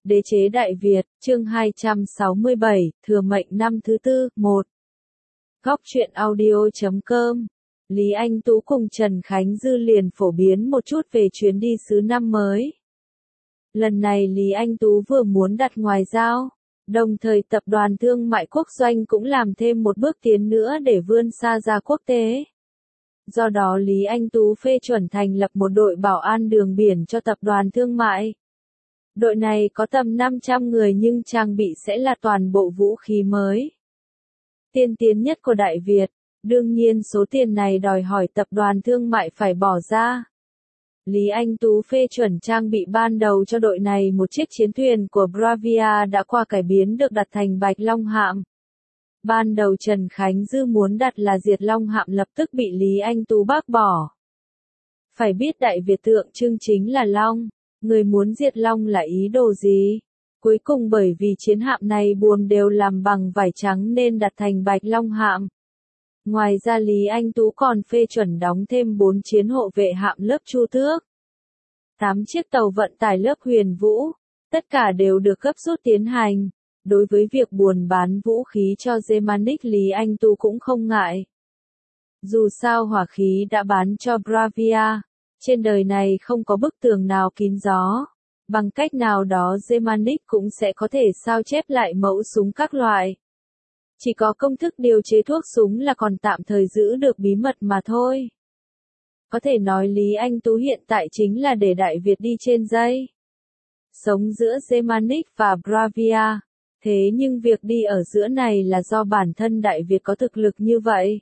Đế chế Đại Việt, chương 267, Thừa mệnh năm thứ tư, 1. Góc truyện audio.com. Lý Anh Tú cùng Trần Khánh Dư liền phổ biến một chút về chuyến đi xứ năm mới. Lần này Lý Anh Tú vừa muốn đặt ngoại giao, đồng thời tập đoàn thương mại quốc doanh cũng làm thêm một bước tiến nữa để vươn xa ra quốc tế. Do đó Lý Anh Tú phê chuẩn thành lập một đội bảo an đường biển cho tập đoàn thương mại. Đội này có tầm 500 người nhưng trang bị sẽ là toàn bộ vũ khí mới, tiên tiến nhất của Đại Việt. Đương nhiên số tiền này đòi hỏi tập đoàn thương mại phải bỏ ra. Lý Anh Tú phê chuẩn trang bị ban đầu cho đội này một chiếc chiến thuyền của Bravia đã qua cải biến được đặt thành Bạch Long hạm. Ban đầu Trần Khánh Dư muốn đặt là Diệt Long hạm lập tức bị Lý Anh Tú bác bỏ. Phải biết Đại Việt tượng trưng chính là Long, người muốn diệt Long là ý đồ gì? Cuối cùng bởi vì chiến hạm này buồm đều làm bằng vải trắng nên đặt thành Bạch Long hạm. Ngoài ra Lý Anh Tú còn phê chuẩn đóng thêm 4 chiến hộ vệ hạm lớp Chu Tước, 8 chiếc tàu vận tải lớp Huyền Vũ, tất cả đều được gấp rút tiến hành. Đối với việc buôn bán vũ khí cho Germanic Lý Anh Tú cũng không ngại. Dù sao hỏa khí đã bán cho Bravia, trên đời này không có bức tường nào kín gió. Bằng cách nào đó Germanic cũng sẽ có thể sao chép lại mẫu súng các loại. Chỉ có công thức điều chế thuốc súng là còn tạm thời giữ được bí mật mà thôi. Có thể nói Lý Anh Tú hiện tại chính là để Đại Việt đi trên dây sống giữa Germanic và Bravia. Thế nhưng việc đi ở giữa này là do bản thân Đại Việt có thực lực như vậy.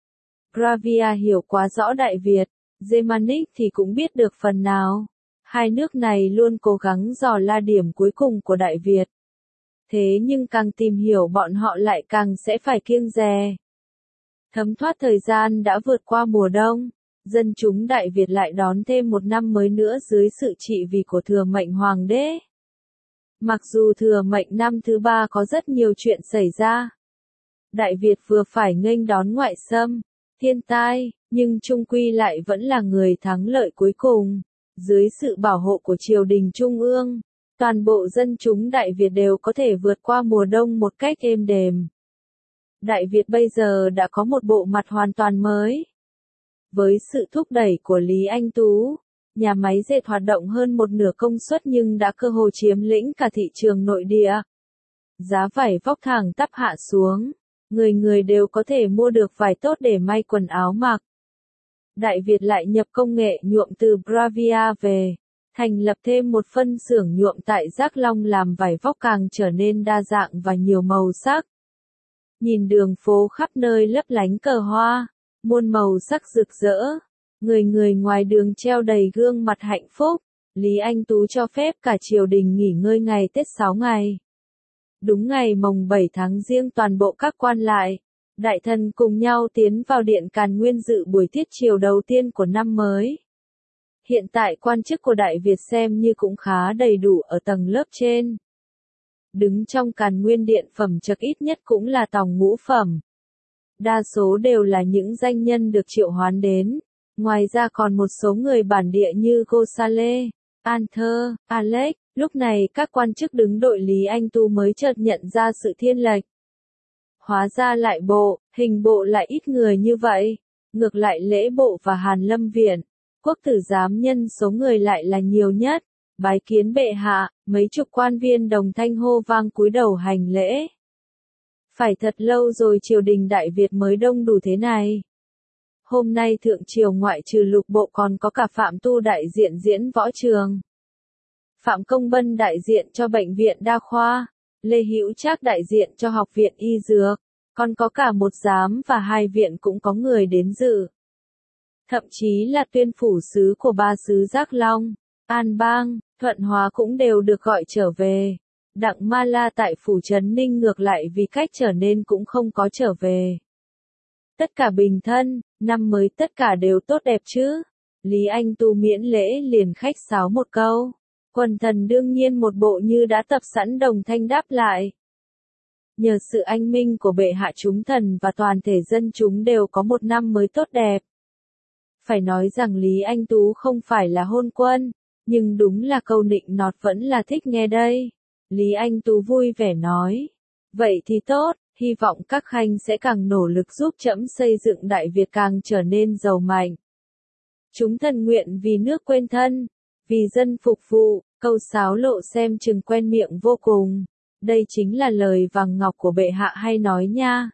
Bravia hiểu quá rõ Đại Việt, Germanic thì cũng biết được phần nào. Hai nước này luôn cố gắng dò la điểm cuối cùng của Đại Việt. Thế nhưng càng tìm hiểu bọn họ lại càng sẽ phải kiêng dè. Thấm thoát thời gian đã vượt qua mùa đông, dân chúng Đại Việt lại đón thêm một năm mới nữa dưới sự trị vì của thừa mệnh hoàng đế. Mặc dù thừa mệnh năm thứ ba có rất nhiều chuyện xảy ra. Đại Việt vừa phải nghênh đón ngoại xâm, thiên tai, nhưng chung quy lại vẫn là người thắng lợi cuối cùng. Dưới sự bảo hộ của triều đình trung ương, toàn bộ dân chúng Đại Việt đều có thể vượt qua mùa đông một cách êm đềm. Đại Việt bây giờ đã có một bộ mặt hoàn toàn mới. Với sự thúc đẩy của Lý Anh Tú, nhà máy dệt hoạt động hơn một nửa công suất nhưng đã cơ hồ chiếm lĩnh cả thị trường nội địa. Giá vải vóc thẳng tắp hạ xuống, người người đều có thể mua được vải tốt để may quần áo mặc. Đại Việt lại nhập công nghệ nhuộm từ Bravia về, thành lập thêm một phân xưởng nhuộm tại Giác Long làm vải vóc càng trở nên đa dạng và nhiều màu sắc. Nhìn đường phố khắp nơi lấp lánh cờ hoa, muôn màu sắc rực rỡ, người người ngoài đường treo đầy gương mặt hạnh phúc. Lý Anh Tú cho phép cả triều đình nghỉ ngơi ngày Tết 6 ngày. Đúng ngày mồng 7 tháng Giêng toàn bộ các quan lại, đại thần cùng nhau tiến vào điện Càn Nguyên dự buổi tiết triều đầu tiên của năm mới. Hiện tại quan chức của Đại Việt xem như cũng khá đầy đủ ở tầng lớp trên. Đứng trong Càn Nguyên điện phẩm chậc ít nhất cũng là tòng ngũ phẩm. Đa số đều là những danh nhân được triệu hoán đến. Ngoài ra còn một số người bản địa như Gosale, Arthur, Alex. Lúc này các quan chức đứng đội Lý Anh Tú mới chợt nhận ra sự thiên lệch. Hóa ra lại bộ, hình bộ lại ít người như vậy. Ngược lại lễ bộ và Hàn Lâm Viện, quốc tử giám nhân số người lại là nhiều nhất. Bái kiến bệ hạ, mấy chục quan viên đồng thanh hô vang cúi đầu hành lễ. Phải thật lâu rồi triều đình Đại Việt mới đông đủ thế này. Hôm nay thượng triều ngoại trừ lục bộ còn có cả Phạm Tu đại diện diễn võ trường, Phạm Công Bân đại diện cho bệnh viện đa khoa, Lê Hữu Trác đại diện cho học viện y dược, còn có cả một giám và hai viện cũng có người đến dự. Thậm chí là tuyên phủ sứ của ba xứ Giác Long, An Bang, Thuận Hóa cũng đều được gọi trở về. Đặng Ma La tại phủ Trấn Ninh ngược lại vì cách trở nên cũng không có trở về. Tất cả bình thân, năm mới tất cả đều tốt đẹp chứ. Lý Anh Tú miễn lễ liền khách sáo một câu. Quần thần đương nhiên một bộ như đã tập sẵn đồng thanh đáp lại. Nhờ sự anh minh của bệ hạ chúng thần và toàn thể dân chúng đều có một năm mới tốt đẹp. Phải nói rằng Lý Anh Tú không phải là hôn quân, nhưng đúng là câu nịnh nọt vẫn là thích nghe đây. Lý Anh Tú vui vẻ nói. Vậy thì tốt, hy vọng các khanh sẽ càng nỗ lực giúp trẫm xây dựng Đại Việt càng trở nên giàu mạnh. Chúng thần nguyện vì nước quên thân, vì dân phục vụ, câu sáo lộ xem chừng quen miệng vô cùng. Đây chính là lời vàng ngọc của bệ hạ hay nói nha.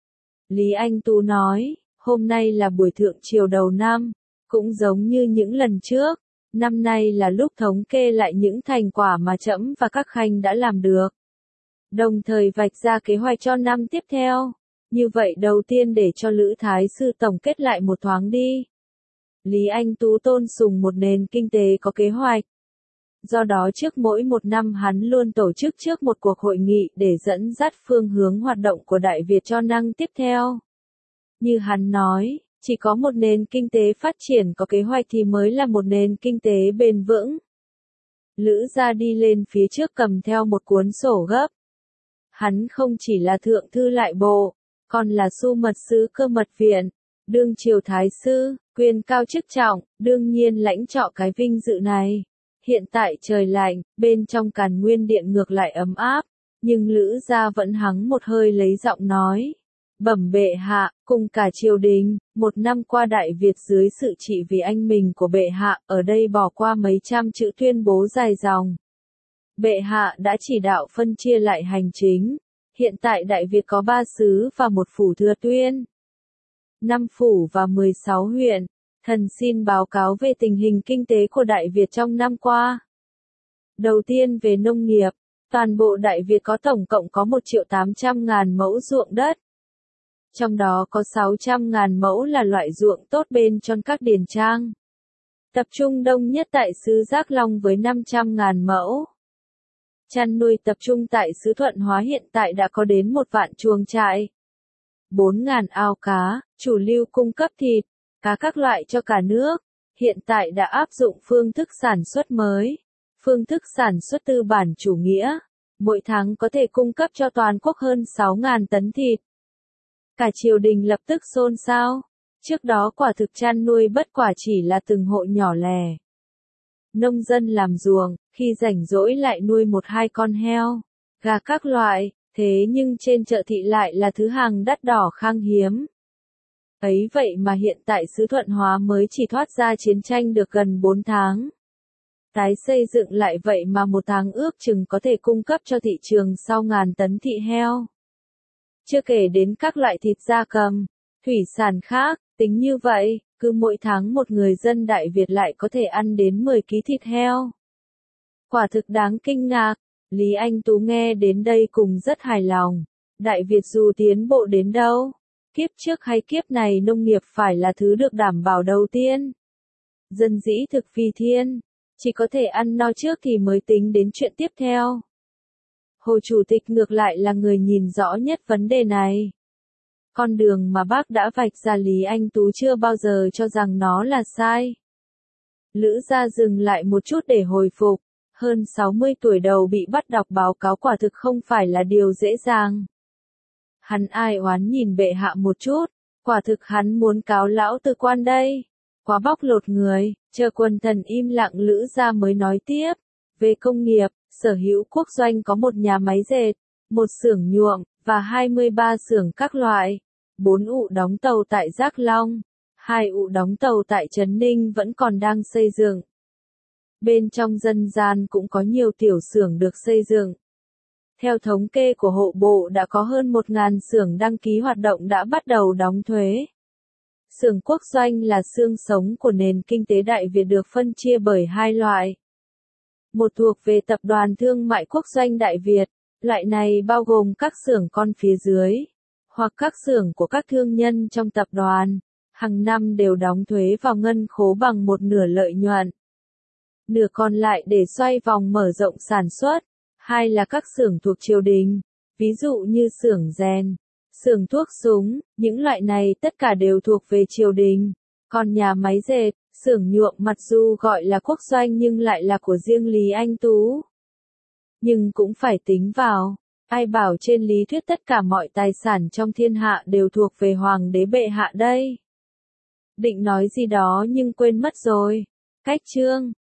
Lý Anh Tú nói, hôm nay là buổi thượng triều đầu năm, cũng giống như những lần trước, năm nay là lúc thống kê lại những thành quả mà trẫm và các khanh đã làm được. Đồng thời vạch ra kế hoạch cho năm tiếp theo. Như vậy đầu tiên để cho Lữ Thái Sư tổng kết lại một thoáng đi. Lý Anh Tú tôn sùng một nền kinh tế có kế hoạch. Do đó trước mỗi một năm hắn luôn tổ chức trước một cuộc hội nghị để dẫn dắt phương hướng hoạt động của Đại Việt cho năm tiếp theo. Như hắn nói, chỉ có một nền kinh tế phát triển có kế hoạch thì mới là một nền kinh tế bền vững. Lữ Gia đi lên phía trước cầm theo một cuốn sổ gấp. Hắn không chỉ là thượng thư lại bộ, còn là su mật sứ Cơ Mật Viện, đương triều thái sư, quyền cao chức trọng, đương nhiên lãnh trọ cái vinh dự này. Hiện tại trời lạnh, bên trong Càn Nguyên Điện ngược lại ấm áp, nhưng Lữ Gia vẫn hắng một hơi lấy giọng nói. Bẩm bệ hạ, cùng cả triều đình, một năm qua Đại Việt dưới sự trị vì anh mình của bệ hạ, ở đây bỏ qua mấy trăm chữ tuyên bố dài dòng. Bệ hạ đã chỉ đạo phân chia lại hành chính, hiện tại Đại Việt có 3 xứ và một phủ thừa tuyên, 5 phủ và 16 huyện. Thần xin báo cáo về tình hình kinh tế của Đại Việt trong năm qua. Đầu tiên về nông nghiệp, toàn bộ Đại Việt có tổng cộng có 1.800.000 mẫu ruộng đất. Trong đó có 600.000 mẫu là loại ruộng tốt bên trong các điền trang. Tập trung đông nhất tại xứ Giác Long với 500.000 mẫu. Chăn nuôi tập trung tại xứ Thuận Hóa hiện tại đã có đến 1 vạn chuồng trại. 4.000 ao cá, chủ lưu cung cấp thịt, cá các loại cho cả nước. Hiện tại đã áp dụng phương thức sản xuất mới. Phương thức sản xuất tư bản chủ nghĩa. Mỗi tháng có thể cung cấp cho toàn quốc hơn 6.000 tấn thịt. Cả triều đình lập tức xôn xao. Trước đó quả thực chăn nuôi bất quả chỉ là từng hộ nhỏ lẻ. Nông dân làm ruộng, khi rảnh rỗi lại nuôi 1-2 con heo, gà các loại, thế nhưng trên chợ thị lại là thứ hàng đắt đỏ khan hiếm. Ấy vậy mà hiện tại xứ Thuận Hóa mới chỉ thoát ra chiến tranh được gần 4 tháng. Tái xây dựng lại vậy mà 1 tháng ước chừng có thể cung cấp cho thị trường sau 1.000 tấn thịt heo. Chưa kể đến các loại thịt gia cầm, thủy sản khác, tính như vậy, cứ mỗi tháng một người dân Đại Việt lại có thể ăn đến 10 kg thịt heo. Quả thực đáng kinh ngạc, Lý Anh Tú nghe đến đây cùng rất hài lòng. Đại Việt dù tiến bộ đến đâu, kiếp trước hay kiếp này nông nghiệp phải là thứ được đảm bảo đầu tiên. Dân dĩ thực phi thiên, chỉ có thể ăn no trước thì mới tính đến chuyện tiếp theo. Hồ Chủ tịch ngược lại là người nhìn rõ nhất vấn đề này. Con đường mà bác đã vạch ra Lý Anh Tú chưa bao giờ cho rằng nó là sai. Lữ Gia dừng lại một chút để hồi phục. Hơn 60 tuổi đầu bị bắt đọc báo cáo quả thực không phải là điều dễ dàng. Hắn ai oán nhìn bệ hạ một chút, quả thực hắn muốn cáo lão tư quan đây. Quá bóc lột người, chờ quần thần im lặng Lữ Gia mới nói tiếp. Về công nghiệp, sở hữu quốc doanh có 1 nhà máy dệt, 1 xưởng nhuộm, và 23 xưởng các loại. 4 ụ đóng tàu tại Giác Long, 2 ụ đóng tàu tại Trấn Ninh vẫn còn đang xây dựng. Bên trong dân gian cũng có nhiều tiểu xưởng được xây dựng. Theo thống kê của hộ bộ đã có hơn 1.000 xưởng đăng ký hoạt động đã bắt đầu đóng thuế. Xưởng quốc doanh là xương sống của nền kinh tế Đại Việt được phân chia bởi 2 loại. Một thuộc về Tập đoàn Thương mại Quốc doanh Đại Việt, loại này bao gồm các xưởng con phía dưới, hoặc các xưởng của các thương nhân trong tập đoàn, hàng năm đều đóng thuế vào ngân khố bằng 1/2 lợi nhuận. Nửa còn lại để xoay vòng mở rộng sản xuất. 2 là các xưởng thuộc triều đình, ví dụ như xưởng rèn, xưởng thuốc súng, những loại này tất cả đều thuộc về triều đình. Còn nhà máy dệt, xưởng nhuộm mặc dù gọi là quốc doanh nhưng lại là của riêng Lý Anh Tú. Nhưng cũng phải tính vào, ai bảo trên lý thuyết tất cả mọi tài sản trong thiên hạ đều thuộc về hoàng đế bệ hạ đây. Định nói gì đó nhưng quên mất rồi. Cách chương